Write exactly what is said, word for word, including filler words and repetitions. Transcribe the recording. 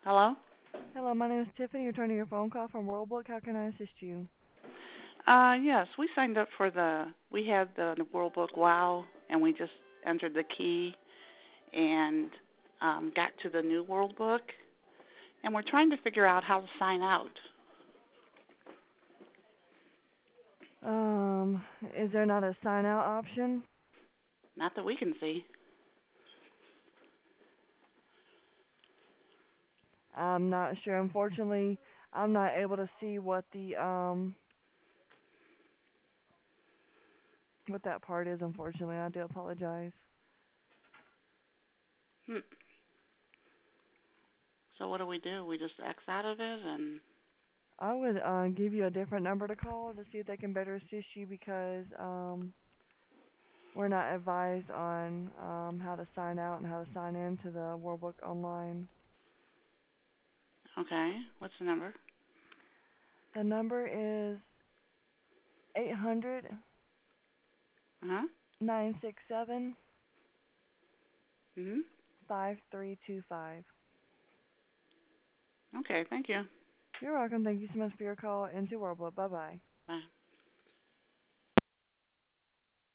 Hello? Hello, my name is Tiffany. You're turning your phone call from WorldBook. How can I assist you? Uh, yes, we signed up for the, we had the, the World Book Wow, and we just entered the key and um, got to the new World Book, and we're trying to figure out how to sign out. Um, is there not a sign out option? Not that we can see. I'm not sure. Unfortunately, I'm not able to see what the um what that part is. Unfortunately, I do apologize. Hmm. So what do we do? We just X out of it and, I would uh, give you a different number to call to see if they can better assist you because um we're not advised on um how to sign out and how to sign in to the WorldBook online. okay, what's the number? The number is eight hundred Uh-huh. nine six seven Mm-hmm. five three two five. Okay, thank you. You're welcome. Thank you so much for your call into Worldbook. Bye bye. Bye.